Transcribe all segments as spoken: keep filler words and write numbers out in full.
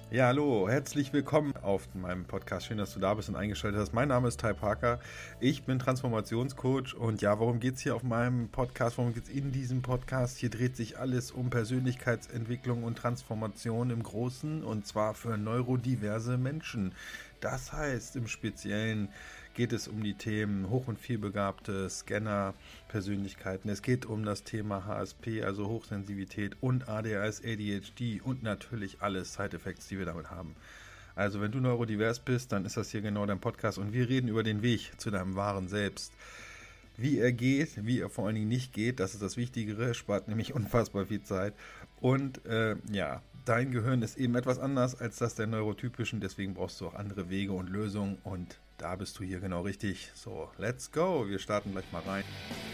Ja, hallo, herzlich willkommen auf meinem Podcast. Schön, dass du da bist und eingeschaltet hast. Mein Name ist Ty Parker. Ich bin Transformationscoach und ja, worum geht es hier auf meinem Podcast? Worum geht es in diesem Podcast? Hier dreht sich alles um Persönlichkeitsentwicklung und Transformation im Großen und zwar für neurodiverse Menschen. Das heißt, im Speziellen geht es um die Themen hoch- und vielbegabte Scanner-Persönlichkeiten. Es geht um das Thema H S P, also Hochsensibilität und A D H S, A D H D und natürlich alle Side-Effects, die wir damit haben. Also wenn du neurodivers bist, dann ist das hier genau dein Podcast und wir reden über den Weg zu deinem wahren Selbst. Wie er geht, wie er vor allen Dingen nicht geht, das ist das Wichtigere, spart nämlich unfassbar viel Zeit. Und äh, ja, dein Gehirn ist eben etwas anders als das der Neurotypischen, deswegen brauchst du auch andere Wege und Lösungen und da bist du hier genau richtig. So, let's go. Wir starten gleich mal rein.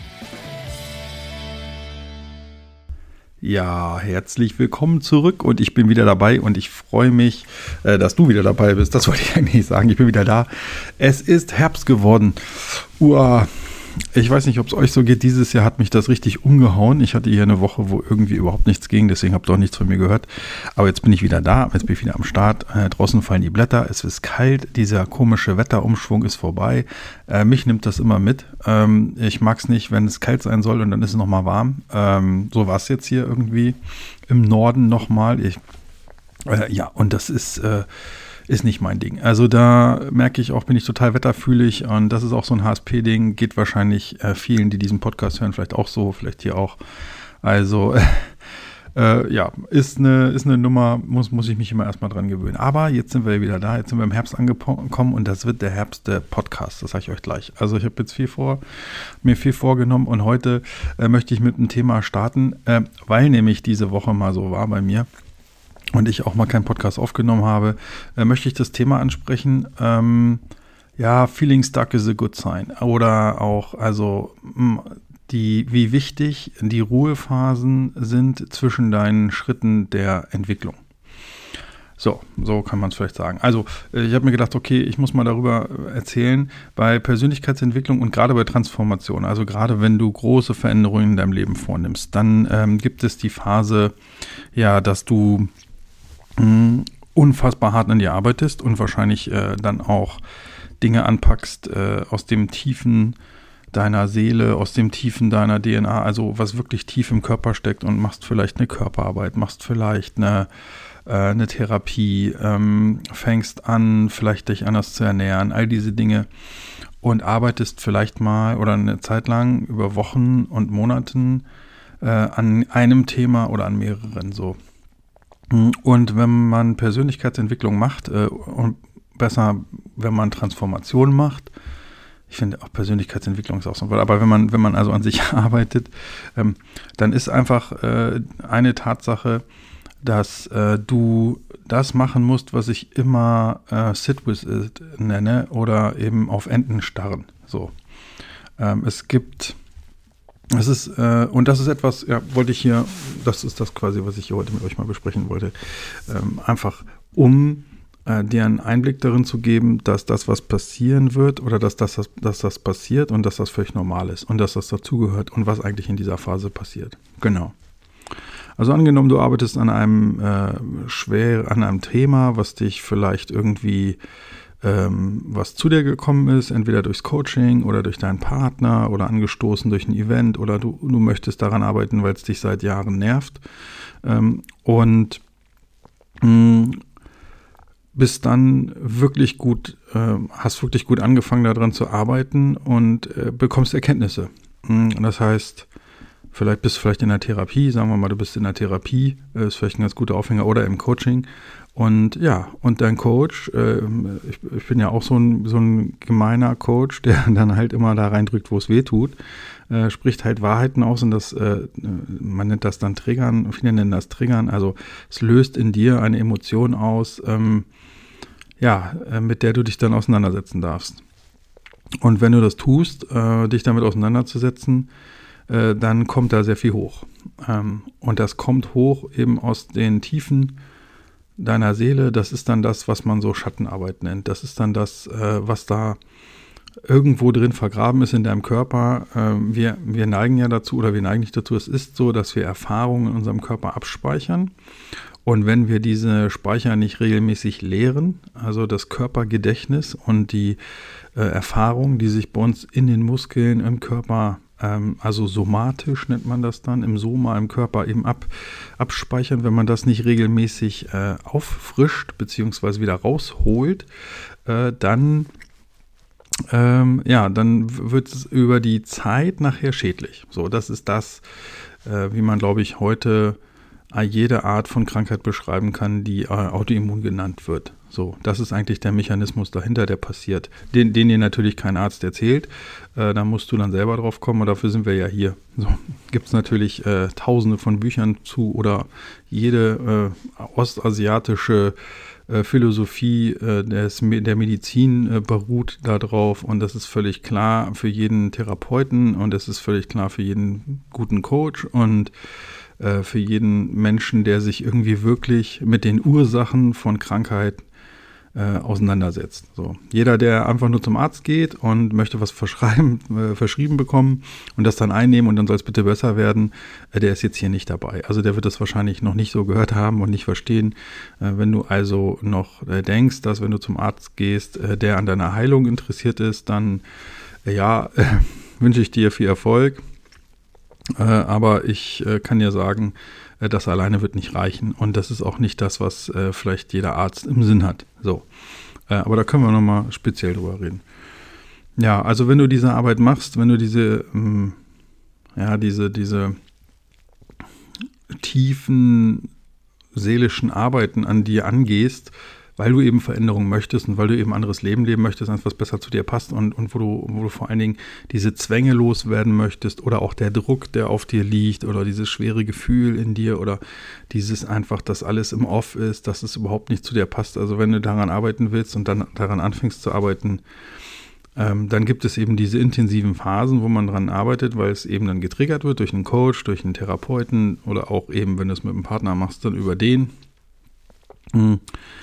Ja, herzlich willkommen zurück und ich bin wieder dabei und ich freue mich, äh, dass du wieder dabei bist. Das wollte ich eigentlich sagen. Ich bin wieder da. Es ist Herbst geworden. Uah. Ich weiß nicht, ob es euch so geht. Dieses Jahr hat mich das richtig umgehauen. Ich hatte hier eine Woche, wo irgendwie überhaupt nichts ging. Deswegen habt ihr auch nichts von mir gehört. Aber jetzt bin ich wieder da. Jetzt bin ich wieder am Start. Äh, draußen fallen die Blätter. Es ist kalt. Dieser komische Wetterumschwung ist vorbei. Äh, mich nimmt das immer mit. Ähm, ich mag es nicht, wenn es kalt sein soll und dann ist es nochmal warm. Ähm, so war es jetzt hier irgendwie im Norden nochmal. Ich, äh, ja, und das ist... Äh, Ist nicht mein Ding. Also da merke ich auch, bin ich total wetterfühlig und das ist auch so ein H S P-Ding. Geht wahrscheinlich äh, vielen, die diesen Podcast hören, vielleicht auch so, vielleicht hier auch. Also äh, ja, ist eine, ist eine Nummer, muss, muss ich mich immer erstmal dran gewöhnen. Aber jetzt sind wir wieder da, jetzt sind wir im Herbst angekommen und das wird der Herbst der Podcast, das sage ich euch gleich. Also ich habe jetzt viel vor, mir viel vorgenommen und heute äh, möchte ich mit einem Thema starten, äh, weil nämlich diese Woche mal so war bei mir. Und ich auch mal keinen Podcast aufgenommen habe, äh, möchte ich das Thema ansprechen. Ähm, ja, feeling stuck is a good sign. Oder auch, also, mh, die, wie wichtig die Ruhephasen sind zwischen deinen Schritten der Entwicklung. So, so kann man es vielleicht sagen. Also, ich habe mir gedacht, okay, ich muss mal darüber erzählen, bei Persönlichkeitsentwicklung und gerade bei Transformation, also gerade wenn du große Veränderungen in deinem Leben vornimmst, dann ähm, gibt es die Phase, ja, dass du unfassbar hart an dir arbeitest und wahrscheinlich äh, dann auch Dinge anpackst äh, aus dem Tiefen deiner Seele, aus dem Tiefen deiner D N A, also was wirklich tief im Körper steckt und machst vielleicht eine Körperarbeit, machst vielleicht eine, äh, eine Therapie, ähm, fängst an, vielleicht dich anders zu ernähren, all diese Dinge und arbeitest vielleicht mal oder eine Zeit lang über Wochen und Monaten äh, an einem Thema oder an mehreren so. Und wenn man Persönlichkeitsentwicklung macht, äh, und besser, wenn man Transformation macht, ich finde auch Persönlichkeitsentwicklung ist auch so, aber wenn man, wenn man also an sich arbeitet, ähm, dann ist einfach äh, eine Tatsache, dass äh, du das machen musst, was ich immer äh, Sit with it nenne oder eben auf Enten starren. So. Ähm, es gibt Das ist, äh, und das ist etwas, ja, wollte ich hier, das ist das quasi, was ich hier heute mit euch mal besprechen wollte, ähm, einfach um äh, dir einen Einblick darin zu geben, dass das, was passieren wird oder dass das, dass das passiert und dass das völlig normal ist und dass das dazugehört und was eigentlich in dieser Phase passiert. Genau. Also angenommen, du arbeitest an einem äh, schwer, an einem Thema, was dich vielleicht irgendwie was zu dir gekommen ist, entweder durchs Coaching oder durch deinen Partner oder angestoßen durch ein Event oder du, du möchtest daran arbeiten, weil es dich seit Jahren nervt und mh, bist dann wirklich gut, äh, hast wirklich gut angefangen daran zu arbeiten und äh, bekommst Erkenntnisse. Das heißt, vielleicht bist du vielleicht in der Therapie, sagen wir mal, du bist in der Therapie, äh, ist vielleicht ein ganz guter Aufhänger oder im Coaching. Und ja, und dein Coach, äh, ich, ich bin ja auch so ein, so ein gemeiner Coach, der dann halt immer da reindrückt, wo es weh tut, äh, spricht halt Wahrheiten aus und das, äh, man nennt das dann Triggern, viele nennen das Triggern, also es löst in dir eine Emotion aus, ähm, ja, äh, mit der du dich dann auseinandersetzen darfst. Und wenn du das tust, äh, dich damit auseinanderzusetzen, äh, dann kommt da sehr viel hoch. Ähm, und das kommt hoch eben aus den Tiefen deiner Seele. Das ist dann das, was man so Schattenarbeit nennt. Das ist dann das, äh, was da irgendwo drin vergraben ist in deinem Körper. Ähm, wir, wir neigen ja dazu, oder wir neigen nicht dazu, es ist so, dass wir Erfahrungen in unserem Körper abspeichern. Und wenn wir diese Speicher nicht regelmäßig leeren, also das Körpergedächtnis und die äh, Erfahrungen, die sich bei uns in den Muskeln im Körper, ähm, also somatisch nennt man das dann, im Soma, im Körper eben ab, abspeichern, wenn man das nicht regelmäßig äh, auffrischt bzw. wieder rausholt, äh, dann Ähm, ja, dann wird es über die Zeit nachher schädlich. So, das ist das, äh, wie man, glaube ich, heute äh, jede Art von Krankheit beschreiben kann, die äh, Autoimmun genannt wird. So, das ist eigentlich der Mechanismus dahinter, der passiert, den, den dir natürlich kein Arzt erzählt. Äh, da musst du dann selber drauf kommen, und dafür sind wir ja hier. So, gibt es natürlich äh, tausende von Büchern zu, oder jede äh, ostasiatische Philosophie äh, des, der Medizin äh, beruht darauf, und das ist völlig klar für jeden Therapeuten, und das ist völlig klar für jeden guten Coach und äh, für jeden Menschen, der sich irgendwie wirklich mit den Ursachen von Krankheit äh, auseinandersetzt. So. Jeder, der einfach nur zum Arzt geht und möchte was verschreiben, äh, verschrieben bekommen und das dann einnehmen und dann soll es bitte besser werden, äh, der ist jetzt hier nicht dabei. Also der wird das wahrscheinlich noch nicht so gehört haben und nicht verstehen. Äh, wenn du also noch äh, denkst, dass wenn du zum Arzt gehst, äh, der an deiner Heilung interessiert ist, dann äh, ja, äh, wünsche ich dir viel Erfolg. Äh, aber ich äh, kann dir sagen, äh, das alleine wird nicht reichen, und das ist auch nicht das, was äh, vielleicht jeder Arzt im Sinn hat. So, äh, aber da können wir nochmal speziell drüber reden. Ja, also wenn du diese Arbeit machst, wenn du diese, mh, ja, diese, diese tiefen seelischen Arbeiten an dir angehst, weil du eben Veränderungen möchtest und weil du eben ein anderes Leben leben möchtest, eins, was besser zu dir passt, und, und wo du, wo du vor allen Dingen diese Zwänge loswerden möchtest, oder auch der Druck, der auf dir liegt, oder dieses schwere Gefühl in dir, oder dieses einfach, dass alles im Off ist, dass es überhaupt nicht zu dir passt. Also wenn du daran arbeiten willst und dann daran anfängst zu arbeiten, ähm, dann gibt es eben diese intensiven Phasen, wo man daran arbeitet, weil es eben dann getriggert wird durch einen Coach, durch einen Therapeuten, oder auch eben, wenn du es mit einem Partner machst, dann über den. Mhm.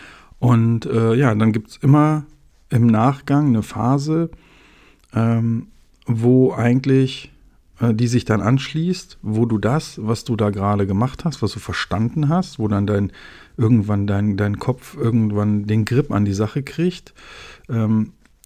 Und äh, ja, dann gibt es immer im Nachgang eine Phase, ähm, wo eigentlich, äh, die sich dann anschließt, wo du das, was du da gerade gemacht hast, was du verstanden hast, wo dann dein, irgendwann dein, dein Kopf irgendwann den Grip an die Sache kriegt, ähm,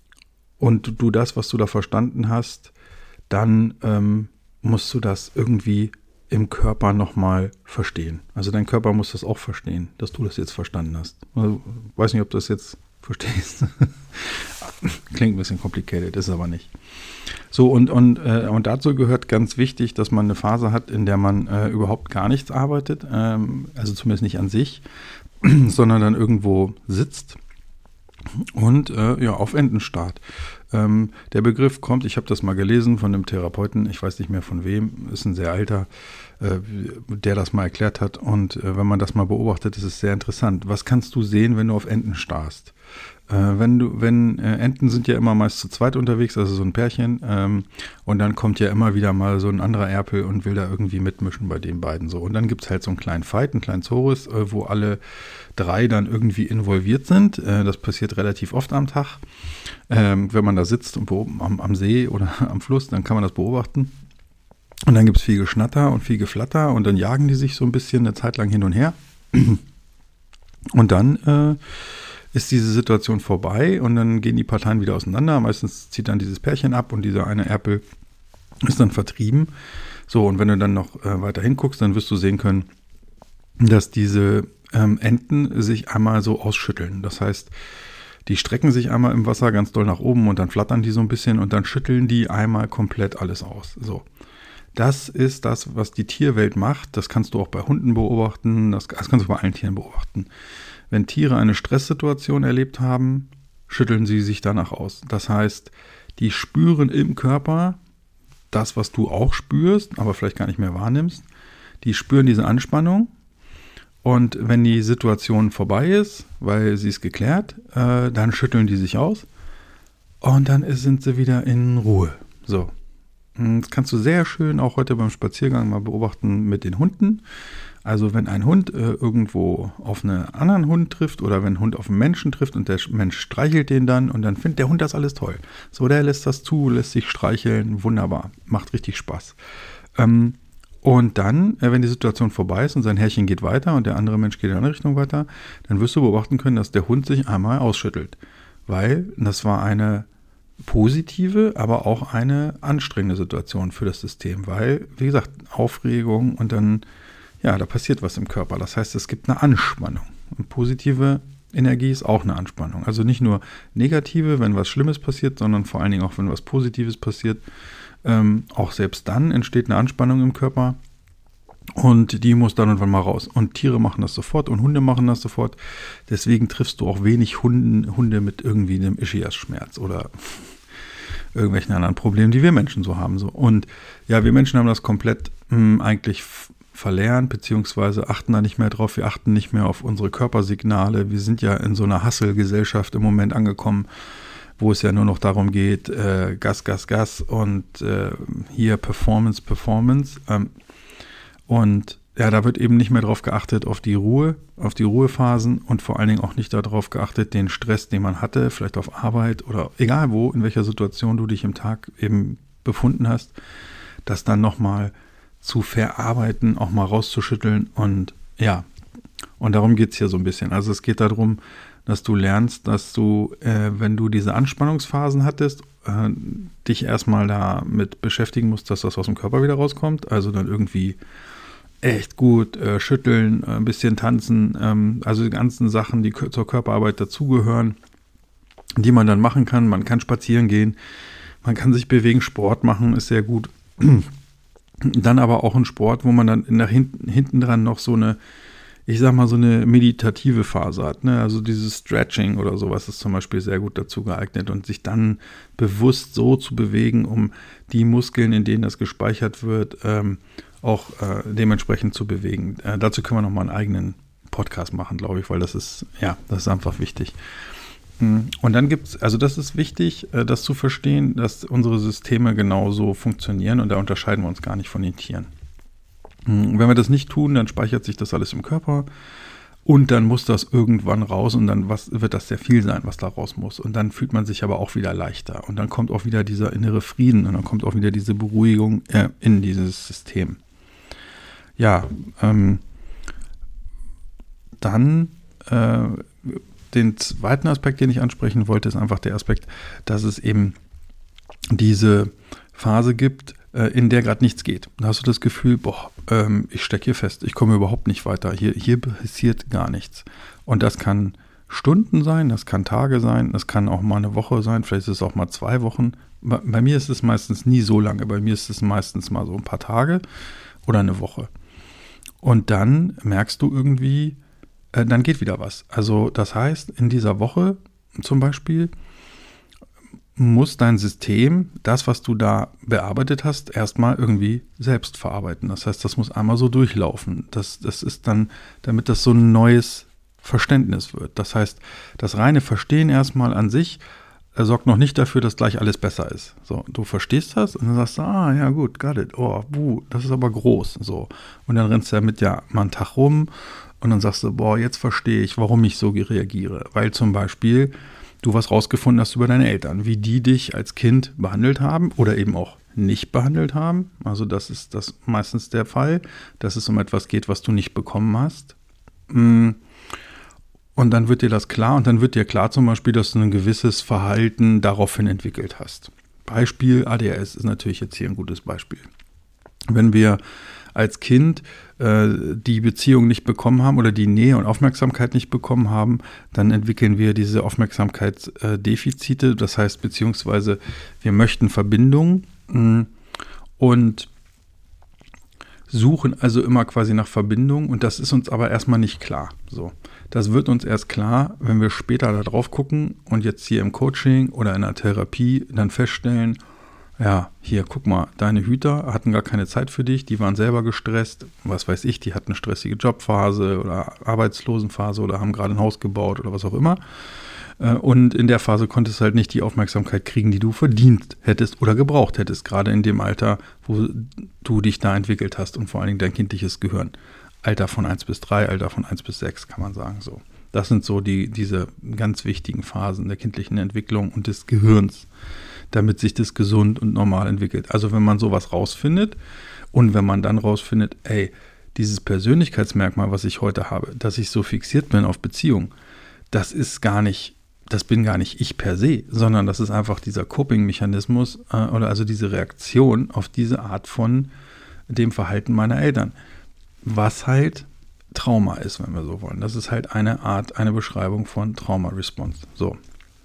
und du das, was du da verstanden hast, dann ähm, musst du das irgendwie im Körper nochmal verstehen. Also dein Körper muss das auch verstehen, dass du das jetzt verstanden hast. Also, weiß nicht, ob du das jetzt verstehst. Klingt ein bisschen complicated, ist aber nicht. So, und, und, äh, und dazu gehört ganz wichtig, dass man eine Phase hat, in der man äh, überhaupt gar nichts arbeitet, ähm, also zumindest nicht an sich, sondern dann irgendwo sitzt und äh, ja, auf Entenstart. Ähm, der Begriff kommt, ich habe das mal gelesen von einem Therapeuten, ich weiß nicht mehr von wem, ist ein sehr alter, äh, der das mal erklärt hat, und äh, wenn man das mal beobachtet, ist es sehr interessant. Was kannst du sehen, wenn du auf Enten starrst? Äh, wenn du, wenn äh, Enten sind ja immer meist zu zweit unterwegs, also so ein Pärchen, ähm, und dann kommt ja immer wieder mal so ein anderer Erpel und will da irgendwie mitmischen bei den beiden so. Und dann gibt es halt so einen kleinen Fight, einen kleinen Zores, äh, wo alle drei dann irgendwie involviert sind. Äh, das passiert relativ oft am Tag. Ähm, wenn man da sitzt und beob- am, am See oder am Fluss, dann kann man das beobachten. Und dann gibt es viel Geschnatter und viel Geflatter, und dann jagen die sich so ein bisschen eine Zeit lang hin und her. Und dann äh, ist diese Situation vorbei, und dann gehen die Parteien wieder auseinander. Meistens zieht dann dieses Pärchen ab, und dieser eine Erpel ist dann vertrieben. So, und wenn du dann noch äh, weiter hinguckst, dann wirst du sehen können, dass diese ähm, Enten sich einmal so ausschütteln. Das heißt, die strecken sich einmal im Wasser ganz doll nach oben, und dann flattern die so ein bisschen, und dann schütteln die einmal komplett alles aus. So. Das ist das, was die Tierwelt macht. Das kannst du auch bei Hunden beobachten, das, das kannst du bei allen Tieren beobachten. Wenn Tiere eine Stresssituation erlebt haben, schütteln sie sich danach aus. Das heißt, die spüren im Körper das, was du auch spürst, aber vielleicht gar nicht mehr wahrnimmst. Die spüren diese Anspannung, und wenn die Situation vorbei ist, weil sie ist geklärt, äh, dann schütteln die sich aus, und dann sind sie wieder in Ruhe. So. Das kannst du sehr schön auch heute beim Spaziergang mal beobachten mit den Hunden. Also wenn ein Hund äh, irgendwo auf einen anderen Hund trifft oder wenn ein Hund auf einen Menschen trifft und der Mensch streichelt den dann und dann findet der Hund das alles toll. So, der lässt das zu, lässt sich streicheln, wunderbar, macht richtig Spaß. Ähm, und dann, äh, wenn die Situation vorbei ist und sein Herrchen geht weiter und der andere Mensch geht in eine andere Richtung weiter, dann wirst du beobachten können, dass der Hund sich einmal ausschüttelt. Weil das war eine positive, aber auch eine anstrengende Situation für das System. Weil, wie gesagt, Aufregung und dann ja, da passiert was im Körper. Das heißt, es gibt eine Anspannung. Und positive Energie ist auch eine Anspannung. Also nicht nur negative, wenn was Schlimmes passiert, sondern vor allen Dingen auch, wenn was Positives passiert. Ähm, auch selbst dann entsteht eine Anspannung im Körper. Und die muss dann und wann mal raus. Und Tiere machen das sofort und Hunde machen das sofort. Deswegen triffst du auch wenig Hunden, Hunde mit irgendwie einem Ischias-Schmerz oder irgendwelchen anderen Problemen, die wir Menschen so haben. So. Und ja, wir Menschen haben das komplett mh, eigentlich verlernt, beziehungsweise achten da nicht mehr drauf. Wir achten nicht mehr auf unsere Körpersignale. Wir sind ja in so einer Hustle-Gesellschaft im Moment angekommen, wo es ja nur noch darum geht, äh, Gas, Gas, Gas und äh, hier Performance, Performance. Ähm, und ja, da wird eben nicht mehr drauf geachtet auf die Ruhe, auf die Ruhephasen und vor allen Dingen auch nicht darauf geachtet, den Stress, den man hatte, vielleicht auf Arbeit oder egal wo, in welcher Situation du dich im Tag eben befunden hast, das dann nochmal zu verarbeiten, auch mal rauszuschütteln und ja, und darum geht es hier so ein bisschen. Also es geht darum, dass du lernst, dass du, äh, wenn du diese Anspannungsphasen hattest, äh, dich erstmal damit beschäftigen musst, dass das aus dem Körper wieder rauskommt, also dann irgendwie echt gut äh, schütteln, äh, ein bisschen tanzen, ähm, also die ganzen Sachen, die k- zur Körperarbeit dazugehören, die man dann machen kann. Man kann spazieren gehen, man kann sich bewegen, Sport machen, ist sehr gut. Dann aber auch ein Sport, wo man dann nach hinten, hinten dran noch so eine, ich sag mal, so eine meditative Phase hat. Ne? Also dieses Stretching oder sowas ist zum Beispiel sehr gut dazu geeignet und sich dann bewusst so zu bewegen, um die Muskeln, in denen das gespeichert wird, ähm, auch äh, dementsprechend zu bewegen. Äh, dazu können wir nochmal einen eigenen Podcast machen, glaube ich, weil das ist, ja, das ist einfach wichtig. Und dann gibt es, also das ist wichtig, das zu verstehen, dass unsere Systeme genauso funktionieren und da unterscheiden wir uns gar nicht von den Tieren. Wenn wir das nicht tun, dann speichert sich das alles im Körper und dann muss das irgendwann raus und dann was, wird das sehr viel sein, was da raus muss. Und dann fühlt man sich aber auch wieder leichter und dann kommt auch wieder dieser innere Frieden und dann kommt auch wieder diese Beruhigung äh, in dieses System. Ja, ähm, dann äh, den zweiten Aspekt, den ich ansprechen wollte, ist einfach der Aspekt, dass es eben diese Phase gibt, äh, in der gerade nichts geht. Da hast du das Gefühl, boah, ähm, ich stecke hier fest, ich komme überhaupt nicht weiter, hier, hier passiert gar nichts. Und das kann Stunden sein, das kann Tage sein, das kann auch mal eine Woche sein, vielleicht ist es auch mal zwei Wochen. Bei, bei mir ist es meistens nie so lange, bei mir ist es meistens mal so ein paar Tage oder eine Woche. Und dann merkst du irgendwie, dann geht wieder was. Also das heißt, in dieser Woche zum Beispiel muss dein System das, was du da bearbeitet hast, erstmal irgendwie selbst verarbeiten. Das heißt, das muss einmal so durchlaufen. Das, das ist dann, damit das so ein neues Verständnis wird. Das heißt, das reine Verstehen erstmal an sich äh, sorgt noch nicht dafür, dass gleich alles besser ist. So, du verstehst das und dann sagst du, ah, ja gut, got it. Oh, buh, das ist aber groß. So. Und dann rennst du damit ja mal einen Tag rum. Und dann sagst du, boah, jetzt verstehe ich, warum ich so reagiere. Weil zum Beispiel du was rausgefunden hast über deine Eltern, wie die dich als Kind behandelt haben oder eben auch nicht behandelt haben. Also das ist das meistens der Fall, dass es um etwas geht, was du nicht bekommen hast. Und dann wird dir das klar und dann wird dir klar zum Beispiel, dass du ein gewisses Verhalten daraufhin entwickelt hast. Beispiel A D H S ist natürlich jetzt hier ein gutes Beispiel. Wenn wir als Kind äh, die Beziehung nicht bekommen haben oder die Nähe und Aufmerksamkeit nicht bekommen haben, dann entwickeln wir diese Aufmerksamkeitsdefizite. Äh, das heißt, beziehungsweise wir möchten Verbindung mh, und suchen also immer quasi nach Verbindung und das ist uns aber erstmal nicht klar. So, das wird uns erst klar, wenn wir später da drauf gucken und jetzt hier im Coaching oder in der Therapie dann feststellen, ja, hier, guck mal, deine Hüter hatten gar keine Zeit für dich, die waren selber gestresst, was weiß ich, die hatten eine stressige Jobphase oder Arbeitslosenphase oder haben gerade ein Haus gebaut oder was auch immer. Und in der Phase konntest du halt nicht die Aufmerksamkeit kriegen, die du verdient hättest oder gebraucht hättest, gerade in dem Alter, wo du dich da entwickelt hast und vor allen Dingen dein kindliches Gehirn. Alter von eins bis drei, Alter von eins bis sechs, kann man sagen so. Das sind so die, diese ganz wichtigen Phasen der kindlichen Entwicklung und des Gehirns, damit sich das gesund und normal entwickelt. Also wenn man sowas rausfindet und wenn man dann rausfindet, ey, dieses Persönlichkeitsmerkmal, was ich heute habe, dass ich so fixiert bin auf Beziehung, das ist gar nicht, das bin gar nicht ich per se, sondern das ist einfach dieser Coping-Mechanismus äh, oder also diese Reaktion auf diese Art von dem Verhalten meiner Eltern, was halt Trauma ist, wenn wir so wollen. Das ist halt eine Art, eine Beschreibung von Trauma-Response. So.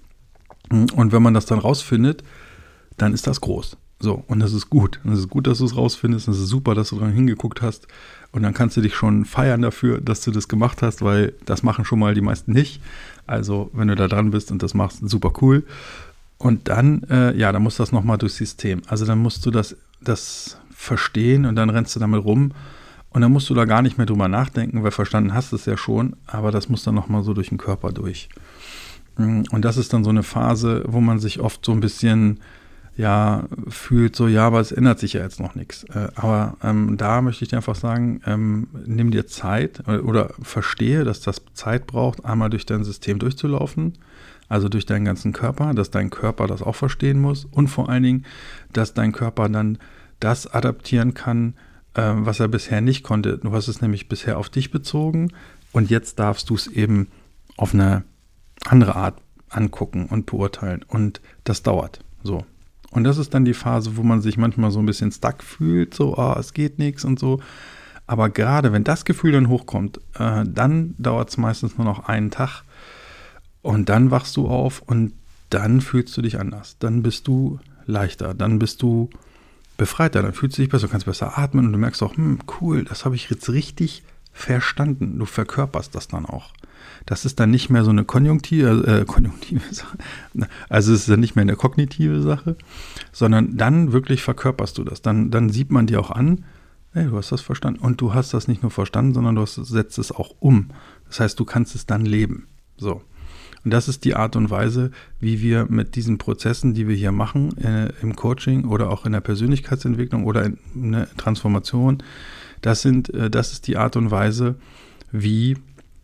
Und wenn man das dann rausfindet, dann ist das groß. So, und das ist gut. Und es ist gut, dass du es rausfindest. Und es ist super, dass du dran hingeguckt hast. Und dann kannst du dich schon feiern dafür, dass du das gemacht hast, weil das machen schon mal die meisten nicht. Also, wenn du da dran bist und das machst, super cool. Und dann, äh, ja, dann muss das nochmal durchs System. Also, dann musst du das, das verstehen und dann rennst du damit rum. Und dann musst du da gar nicht mehr drüber nachdenken, weil verstanden hast du es ja schon. Aber das muss dann nochmal so durch den Körper durch. Und das ist dann so eine Phase, wo man sich oft so ein bisschen ja, fühlt so, ja, aber es ändert sich ja jetzt noch nichts. Äh, aber ähm, da möchte ich dir einfach sagen, ähm, nimm dir Zeit oder, oder verstehe, dass das Zeit braucht, einmal durch dein System durchzulaufen, also durch deinen ganzen Körper, dass dein Körper das auch verstehen muss und vor allen Dingen, dass dein Körper dann das adaptieren kann, äh, was er bisher nicht konnte. Du hast es nämlich bisher auf dich bezogen und jetzt darfst du es eben auf eine andere Art angucken und beurteilen und das dauert so. Und das ist dann die Phase, wo man sich manchmal so ein bisschen stuck fühlt, so, oh, es geht nichts und so. Aber gerade wenn das Gefühl dann hochkommt, äh, dann dauert es meistens nur noch einen Tag und dann wachst du auf und dann fühlst du dich anders. Dann bist du leichter, dann bist du befreiter, dann fühlst du dich besser, du kannst besser atmen und du merkst auch, hm, cool, das habe ich jetzt richtig verstanden. Du verkörperst das dann auch. Das ist dann nicht mehr so eine konjunktive, äh, konjunktive Sache, also es ist dann nicht mehr eine kognitive Sache, sondern dann wirklich verkörperst du das. Dann, dann sieht man dir auch an, hey, du hast das verstanden. Und du hast das nicht nur verstanden, sondern du hast, setzt es auch um. Das heißt, du kannst es dann leben. So. Und das ist die Art und Weise, wie wir mit diesen Prozessen, die wir hier machen, äh, im Coaching oder auch in der Persönlichkeitsentwicklung oder in der Transformation, das sind, äh, das ist die Art und Weise, wie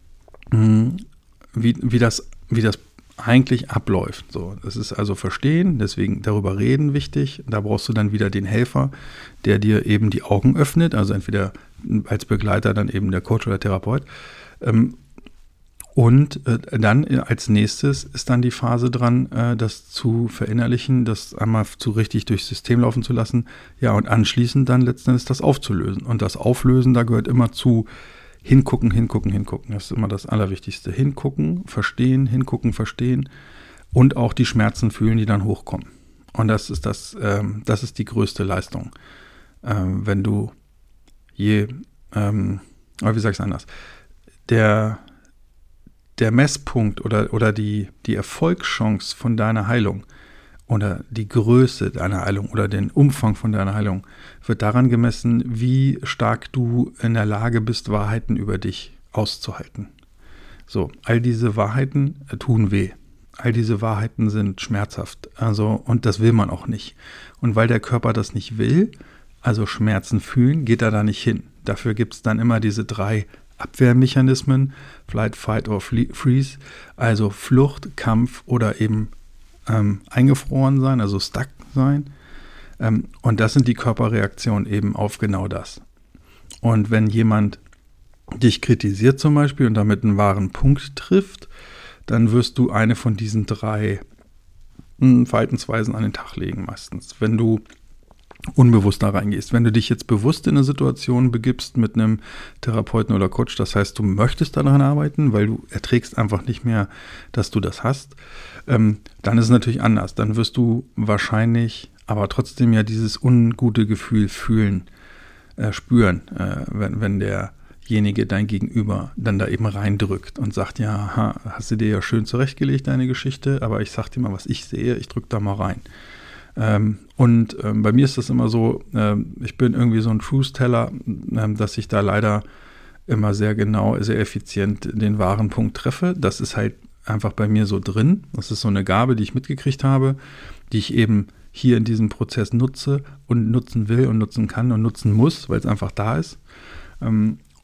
Wie, wie, das, wie das eigentlich abläuft. So, das ist also verstehen, deswegen darüber reden wichtig. Da brauchst du dann wieder den Helfer, der dir eben die Augen öffnet, also entweder als Begleiter dann eben der Coach oder Therapeut. Und dann als nächstes ist dann die Phase dran, das zu verinnerlichen, das einmal zu richtig durchs System laufen zu lassen. Ja, und anschließend dann letzten Endes das aufzulösen. Und das Auflösen, da gehört immer zu hingucken, hingucken, hingucken. Das ist immer das Allerwichtigste. Hingucken, verstehen, hingucken, verstehen und auch die Schmerzen fühlen, die dann hochkommen. Und das ist das, ähm, das ist die größte Leistung. Ähm, wenn du je, ähm, aber wie sag ich es anders? Der, der Messpunkt oder, oder die, die Erfolgschance von deiner Heilung oder die Größe deiner Heilung oder den Umfang von deiner Heilung wird daran gemessen, wie stark du in der Lage bist, Wahrheiten über dich auszuhalten. So, all diese Wahrheiten tun weh. All diese Wahrheiten sind schmerzhaft. Also, und das will man auch nicht. Und weil der Körper das nicht will, also Schmerzen fühlen, geht er da nicht hin. Dafür gibt es dann immer diese drei Abwehrmechanismen, Flight, Fight or Freeze, also Flucht, Kampf oder eben Ähm, eingefroren sein, also stuck sein. Ähm, und das sind die Körperreaktionen eben auf genau das. Und wenn jemand dich kritisiert zum Beispiel und damit einen wahren Punkt trifft, dann wirst du eine von diesen drei mh, Verhaltensweisen an den Tag legen meistens. Wenn du unbewusst da reingehst. Wenn du dich jetzt bewusst in eine Situation begibst mit einem Therapeuten oder Coach, das heißt, du möchtest daran arbeiten, weil du erträgst einfach nicht mehr, dass du das hast, ähm, dann ist es natürlich anders. Dann wirst du wahrscheinlich aber trotzdem ja dieses ungute Gefühl fühlen, äh, spüren, äh, wenn, wenn derjenige, dein Gegenüber, dann da eben reindrückt und sagt, ja, ha, hast du dir ja schön zurechtgelegt, deine Geschichte, aber ich sag dir mal, was ich sehe, ich drück da mal rein. Ähm, und ähm, bei mir ist das immer so, ähm, ich bin irgendwie so ein Truth-Teller, ähm, dass ich da leider immer sehr genau, sehr effizient den wahren Punkt treffe. Das ist halt einfach bei mir so drin. Das ist so eine Gabe, die ich mitgekriegt habe, die ich eben hier in diesem Prozess nutze und nutzen will und nutzen kann und nutzen muss, weil es einfach da ist. Ähm,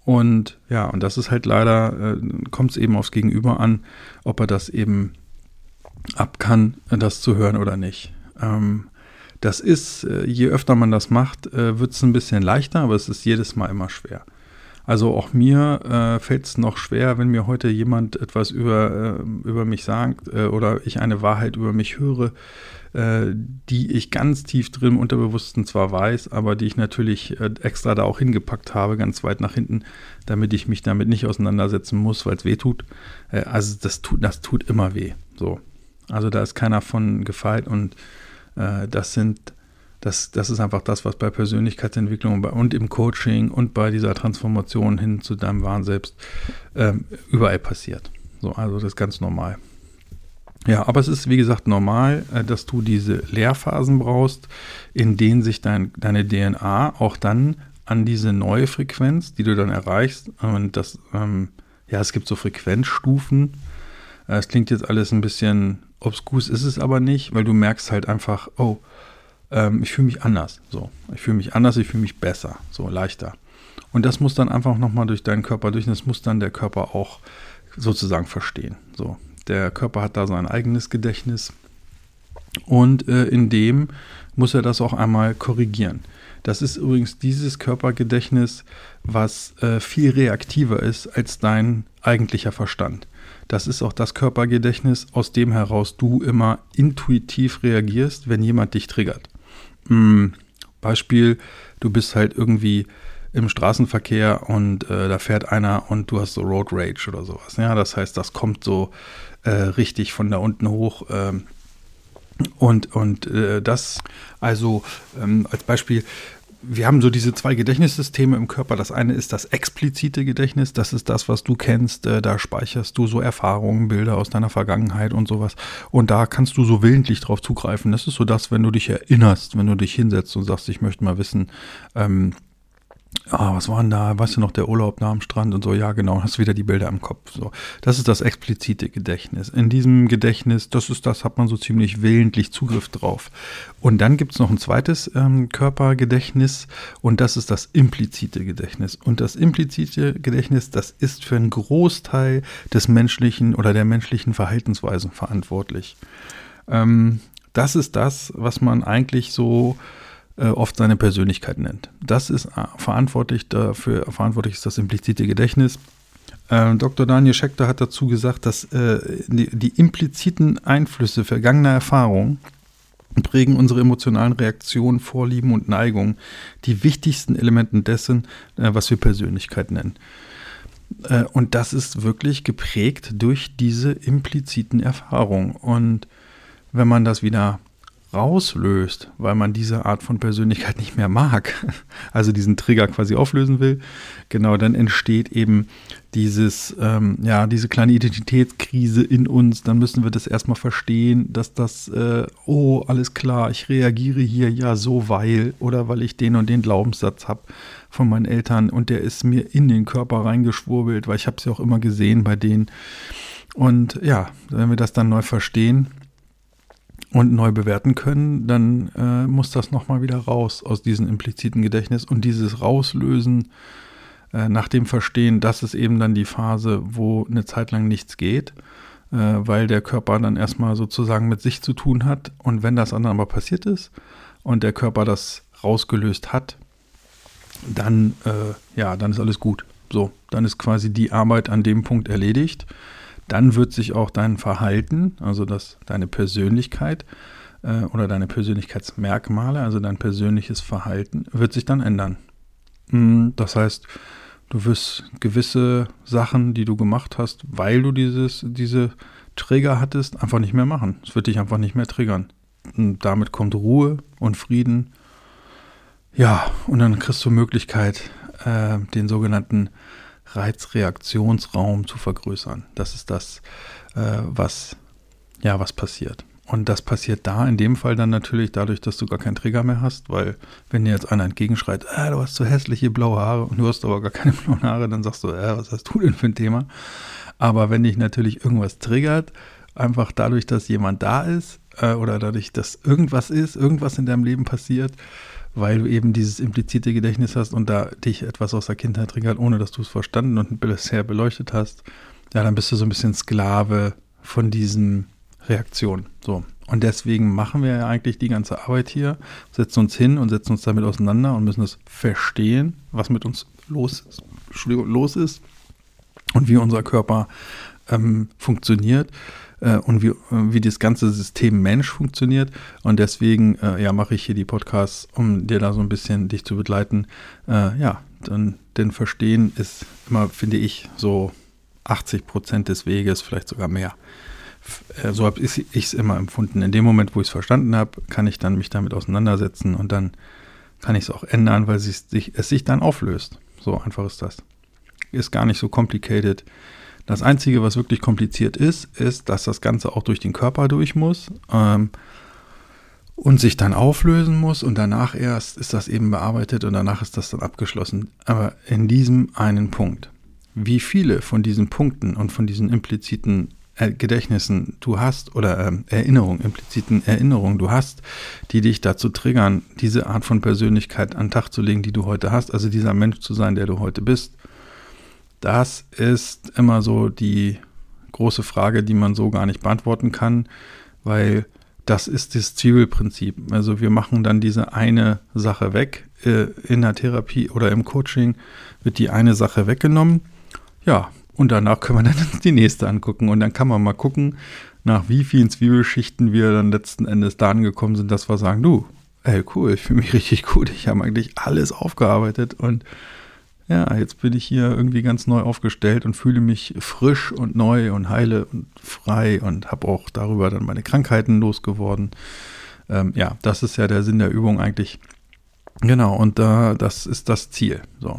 Und ja, und das ist halt leider, äh, kommt es eben aufs Gegenüber an, ob er das eben ab kann, das zu hören oder nicht. Ähm, das ist, äh, je öfter man das macht, äh, wird es ein bisschen leichter, aber es ist jedes Mal immer schwer. Also auch mir äh, fällt es noch schwer, wenn mir heute jemand etwas über, äh, über mich sagt äh, oder ich eine Wahrheit über mich höre, äh, die ich ganz tief drin im Unterbewussten zwar weiß, aber die ich natürlich äh, extra da auch hingepackt habe, ganz weit nach hinten, damit ich mich damit nicht auseinandersetzen muss, weil es weh tut. Äh, also das tut, das tut immer weh. So. Also da ist keiner von gefeit und äh, das sind Das, das ist einfach das, was bei Persönlichkeitsentwicklung und, bei, und im Coaching und bei dieser Transformation hin zu deinem wahren Selbst ähm, überall passiert. So, also das ist ganz normal. Ja, aber es ist, wie gesagt, normal, äh, dass du diese Leerphasen brauchst, in denen sich dein, deine D N A auch dann an diese neue Frequenz, die du dann erreichst, und das, ähm, ja, es gibt so Frequenzstufen. Äh, es klingt jetzt alles ein bisschen obskus, ist es aber nicht, weil du merkst halt einfach, oh, ich fühle mich anders, so. Ich fühle mich anders, ich fühle mich besser, so leichter. Und das muss dann einfach nochmal durch deinen Körper durch, und das muss dann der Körper auch sozusagen verstehen. So. Der Körper hat da sein eigenes Gedächtnis und äh, in dem muss er das auch einmal korrigieren. Das ist übrigens dieses Körpergedächtnis, was äh, viel reaktiver ist als dein eigentlicher Verstand. Das ist auch das Körpergedächtnis, aus dem heraus du immer intuitiv reagierst, wenn jemand dich triggert. Hm, Beispiel, du bist halt irgendwie im Straßenverkehr und äh, da fährt einer und du hast so Road Rage oder sowas. Ja, das heißt, das kommt so äh, richtig von da unten hoch. Ähm, und und äh, das, also ähm, als Beispiel, wir haben so diese zwei Gedächtnissysteme im Körper. Das eine ist das explizite Gedächtnis. Das ist das, was du kennst. Da speicherst du so Erfahrungen, Bilder aus deiner Vergangenheit und sowas. Und da kannst du so willentlich drauf zugreifen. Das ist so das, wenn du dich erinnerst, wenn du dich hinsetzt und sagst, ich möchte mal wissen, ähm, ah, was war denn da? Weißt du noch, der Urlaub nah am Strand und so? Ja, genau, hast wieder die Bilder im Kopf. So, das ist das explizite Gedächtnis. In diesem Gedächtnis, das ist das, hat man so ziemlich willentlich Zugriff drauf. Und dann gibt es noch ein zweites ähm, Körpergedächtnis und das ist das implizite Gedächtnis. Und das implizite Gedächtnis, das ist für einen Großteil des menschlichen oder der menschlichen Verhaltensweisen verantwortlich. Ähm, das ist das, was man eigentlich so oft seine Persönlichkeit nennt. Das ist verantwortlich dafür, verantwortlich ist das implizite Gedächtnis. Äh, Doktor Daniel Schechter hat dazu gesagt, dass äh, die, die impliziten Einflüsse vergangener Erfahrungen prägen unsere emotionalen Reaktionen, Vorlieben und Neigungen, die wichtigsten Elementen dessen, äh, was wir Persönlichkeit nennen. Äh, und das ist wirklich geprägt durch diese impliziten Erfahrungen. Und wenn man das wieder rauslöst, weil man diese Art von Persönlichkeit nicht mehr mag, also diesen Trigger quasi auflösen will, genau, dann entsteht eben dieses, ähm, ja, diese kleine Identitätskrise in uns. Dann müssen wir das erstmal verstehen, dass das, äh, oh, alles klar, ich reagiere hier ja so, weil, oder weil ich den und den Glaubenssatz habe von meinen Eltern und der ist mir in den Körper reingeschwurbelt, weil ich habe es ja auch immer gesehen bei denen. Und ja, wenn wir das dann neu verstehen und neu bewerten können, dann äh, muss das nochmal wieder raus aus diesem impliziten Gedächtnis. Und dieses Rauslösen äh, nach dem Verstehen, das ist eben dann die Phase, wo eine Zeit lang nichts geht, äh, weil der Körper dann erstmal sozusagen mit sich zu tun hat. Und wenn das dann aber passiert ist und der Körper das rausgelöst hat, dann, äh, ja, dann ist alles gut. So, dann ist quasi die Arbeit an dem Punkt erledigt. Dann wird sich auch dein Verhalten, also das, deine Persönlichkeit äh, oder deine Persönlichkeitsmerkmale, also dein persönliches Verhalten, wird sich dann ändern. Das heißt, du wirst gewisse Sachen, die du gemacht hast, weil du dieses, diese Trigger hattest, einfach nicht mehr machen. Es wird dich einfach nicht mehr triggern. Und damit kommt Ruhe und Frieden. Ja, und dann kriegst du Möglichkeit, äh, den sogenannten Reizreaktionsraum zu vergrößern. Das ist das, äh, was, ja, was passiert. Und das passiert da in dem Fall dann natürlich dadurch, dass du gar keinen Trigger mehr hast, weil wenn dir jetzt einer entgegenschreit, äh, du hast so hässliche blaue Haare und du hast aber gar keine blauen Haare, dann sagst du, äh, was hast du denn für ein Thema? Aber wenn dich natürlich irgendwas triggert, einfach dadurch, dass jemand da ist äh, oder dadurch, dass irgendwas ist, irgendwas in deinem Leben passiert, weil du eben dieses implizite Gedächtnis hast und da dich etwas aus der Kindheit triggert, ohne dass du es verstanden und bisher beleuchtet hast, ja, dann bist du so ein bisschen Sklave von diesen Reaktionen. So. Und deswegen machen wir ja eigentlich die ganze Arbeit hier, setzen uns hin und setzen uns damit auseinander und müssen es verstehen, was mit uns los ist, Entschuldigung, los ist und wie unser Körper ähm, funktioniert äh, und wie, äh, wie das ganze System Mensch funktioniert. Und deswegen äh, ja, mache ich hier die Podcasts, um dir da so ein bisschen dich zu begleiten. Äh, ja, dann, denn Verstehen ist immer, finde ich, so achtzig Prozent des Weges, vielleicht sogar mehr. So habe ich es immer empfunden. In dem Moment, wo ich es verstanden habe, kann ich dann mich damit auseinandersetzen und dann kann ich es auch ändern, weil es sich, es sich dann auflöst. So einfach ist das. Ist gar nicht so complicated. Das Einzige, was wirklich kompliziert ist, ist, dass das Ganze auch durch den Körper durch muss ähm, und sich dann auflösen muss und danach erst ist das eben bearbeitet und danach ist das dann abgeschlossen. Aber in diesem einen Punkt, wie viele von diesen Punkten und von diesen impliziten Gedächtnissen du hast oder ähm, Erinnerungen, impliziten Erinnerungen du hast, die dich dazu triggern, diese Art von Persönlichkeit an den Tag zu legen, die du heute hast, also dieser Mensch zu sein, der du heute bist, das ist immer so die große Frage, die man so gar nicht beantworten kann, weil das ist das Zwiebelprinzip. Also wir machen dann diese eine Sache weg, äh, in der Therapie oder im Coaching wird die eine Sache weggenommen, ja, und danach können wir dann die nächste angucken und dann kann man mal gucken, nach wie vielen Zwiebelschichten wir dann letzten Endes da angekommen sind, dass wir sagen, du, ey cool, ich fühle mich richtig gut, ich habe eigentlich alles aufgearbeitet und ja, jetzt bin ich hier irgendwie ganz neu aufgestellt und fühle mich frisch und neu und heile und frei und habe auch darüber dann meine Krankheiten losgeworden. Ähm, ja, das ist ja der Sinn der Übung eigentlich. Genau, und äh, das ist das Ziel, so.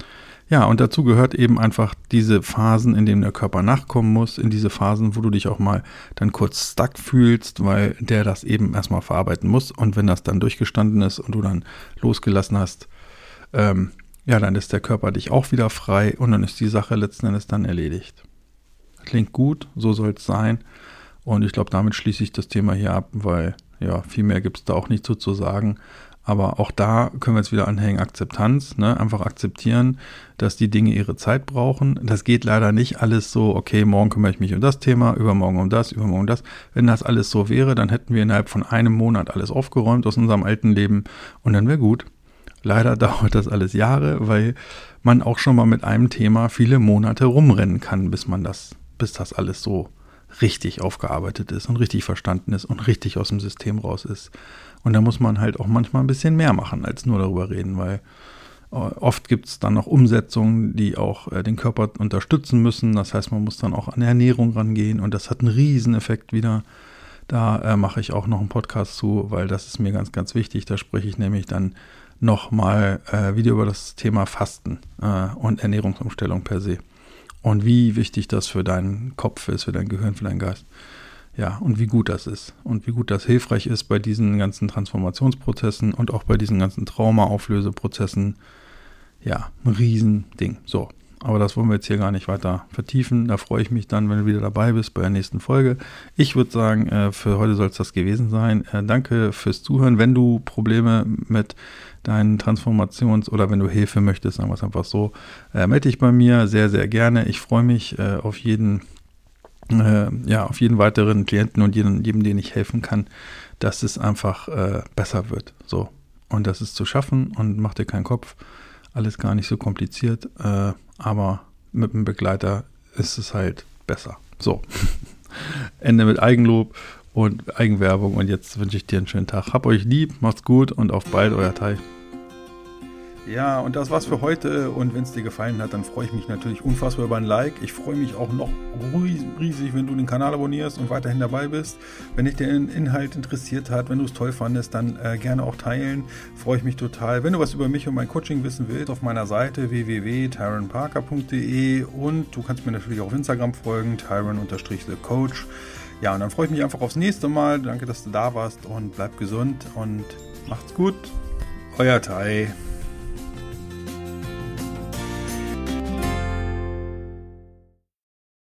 Ja, und dazu gehört eben einfach diese Phasen, in denen der Körper nachkommen muss, in diese Phasen, wo du dich auch mal dann kurz stuck fühlst, weil der das eben erstmal verarbeiten muss. Und wenn das dann durchgestanden ist und du dann losgelassen hast, ähm, ja, dann ist der Körper dich auch wieder frei und dann ist die Sache letzten Endes dann erledigt. Klingt gut, so soll es sein. Und ich glaube, damit schließe ich das Thema hier ab, weil ja, viel mehr gibt es da auch nicht so zu sagen. Aber auch da können wir jetzt wieder anhängen, Akzeptanz, ne? Einfach akzeptieren, dass die Dinge ihre Zeit brauchen. Das geht leider nicht alles so, okay, morgen kümmere ich mich um das Thema, übermorgen um das, übermorgen um das. Wenn das alles so wäre, dann hätten wir innerhalb von einem Monat alles aufgeräumt aus unserem alten Leben und dann wäre gut. Leider dauert das alles Jahre, weil man auch schon mal mit einem Thema viele Monate rumrennen kann, bis man das, bis das alles so richtig aufgearbeitet ist und richtig verstanden ist und richtig aus dem System raus ist. Und da muss man halt auch manchmal ein bisschen mehr machen, als nur darüber reden, weil äh, oft gibt es dann noch Umsetzungen, die auch äh, den Körper unterstützen müssen. Das heißt, man muss dann auch an die Ernährung rangehen und das hat einen Rieseneffekt wieder. Da äh, mache ich auch noch einen Podcast zu, weil das ist mir ganz, ganz wichtig. Da spreche ich nämlich dann nochmal äh, wieder über das Thema Fasten äh, und Ernährungsumstellung per se. Und wie wichtig das für deinen Kopf ist, für dein Gehirn, für deinen Geist. Ja, und wie gut das ist und wie gut das hilfreich ist bei diesen ganzen Transformationsprozessen und auch bei diesen ganzen Trauma-Auflöseprozessen. Ja, ein Riesending. So, aber das wollen wir jetzt hier gar nicht weiter vertiefen. Da freue ich mich dann, wenn du wieder dabei bist bei der nächsten Folge. Ich würde sagen, äh, für heute soll es das gewesen sein. Äh, danke fürs Zuhören. Wenn du Probleme mit deinen Transformations- oder wenn du Hilfe möchtest, sagen wir es einfach so, äh, melde dich bei mir sehr, sehr gerne. Ich freue mich äh, auf jeden Äh, ja, auf jeden weiteren Klienten und jedem, jedem, den ich helfen kann, dass es einfach äh, besser wird. So. Und das ist zu schaffen und mach dir keinen Kopf. Alles gar nicht so kompliziert, äh, aber mit einem Begleiter ist es halt besser. So. Ende mit Eigenlob und Eigenwerbung und jetzt wünsche ich dir einen schönen Tag. Hab euch lieb, macht's gut und auf bald, euer Tai. Ja, und das war's für heute und wenn es dir gefallen hat, dann freue ich mich natürlich unfassbar über ein Like. Ich freue mich auch noch riesig, wenn du den Kanal abonnierst und weiterhin dabei bist. Wenn dich der Inhalt interessiert hat, wenn du es toll fandest, dann äh, gerne auch teilen. Freue ich mich total. Wenn du was über mich und mein Coaching wissen willst, auf meiner Seite w w w punkt tyron parker punkt d e und du kannst mir natürlich auch auf Instagram folgen, tyron Unterstrich the Coach. Ja, und dann freue ich mich einfach aufs nächste Mal. Danke, dass du da warst und bleib gesund und macht's gut. Euer Tai.